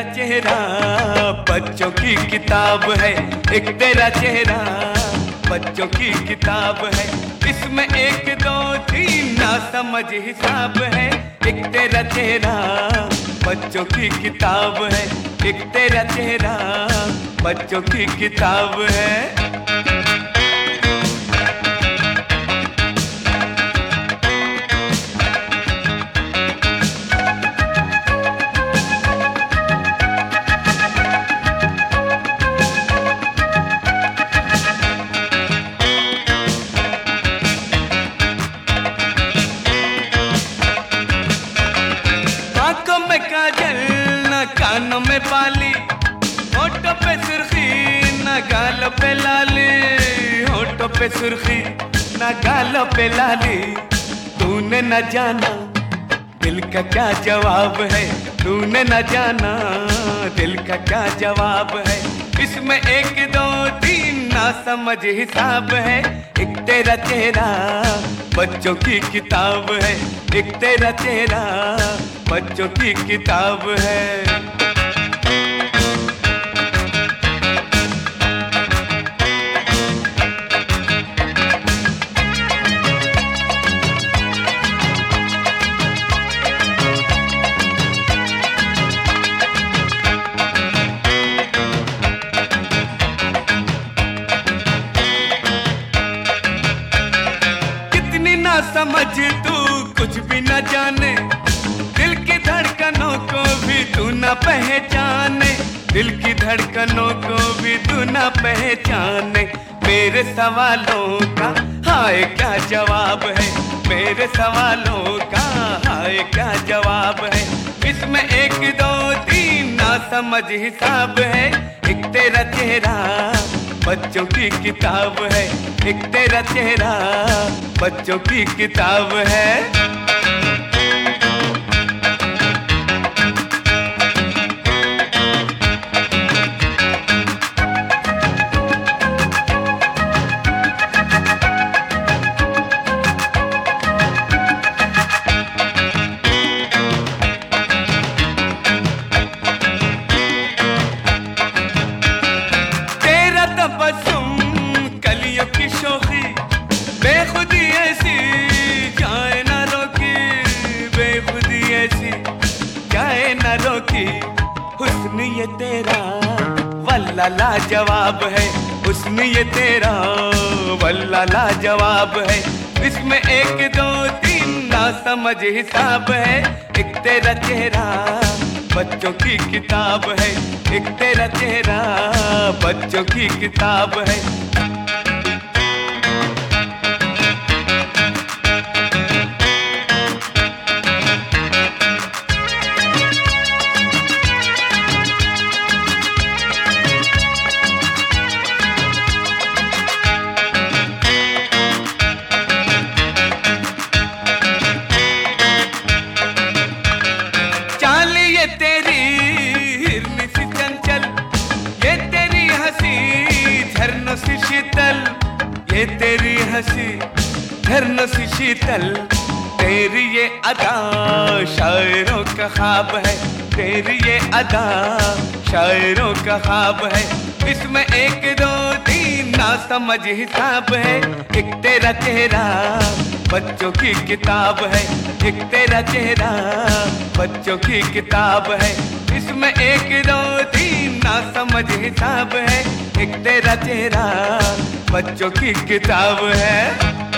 चेहरा बच्चों की किताब है, एक तेरा चेहरा बच्चों की किताब है। इसमें एक दो तीन ना समझ हिसाब है। एक तेरा चेहरा बच्चों की किताब है, एक तेरा चेहरा बच्चों की किताब है। आंखों में काजल न कानों में बाली, होठों पे सुर्खी न गालों पे लाली, होठों पे सुर्खी न गालों पे लाली। तूने न जाना दिल का क्या जवाब है, तूने न जाना दिल का क्या जवाब है। इसमें एक दो तीन ना समझ हिसाब है। एक तेरा चेहरा बच्चों की किताब है, एक तेरा चेहरा बच्चों की किताब है। ना समझ तू कुछ भी न जाने, दिल की धड़कनों को भी तू न पहचाने, दिल की धड़कनों को भी तू न पहचाने। मेरे सवालों का हाय क्या जवाब है, मेरे सवालों का हाय क्या जवाब है। इसमें एक दो तीन ना समझ हिसाब है। एक तेरा चेहरा बच्चों की किताब है, एक तेरा चेहरा बच्चों की किताब है। कलियों की शोखी बेखुदी ऐसी जाए न रोकी, बेखुदी ऐसी जाए न रोकी। हुस्न ये तेरा वल्ला लाजवाब है, हुस्न ये तेरा वल्ला लाजवाब है। इसमें एक दो तीन ना समझ हिसाब है। एक तेरा चेहरा बच्चों की किताब है, एक तेरा चेहरा बच्चों की किताब है। ये तेरी हिरनी सी चंचल, ये तेरी हंसी झरनों सी शीतल, ये तेरी हंसी झरनों सी शीतल। तेरी ये अदा शायरों का ख्वाब है, तेरी ये अदा शायरों का ख्वाब है। इसमें एक दो तीन ना समझ हिसाब है। एक तेरा चेहरा बच्चों की किताब है, एक तेरा चेहरा बच्चों की किताब है। इसमें एक दो तीन ना समझ हिसाब है। एक तेरा चेहरा बच्चों की किताब है।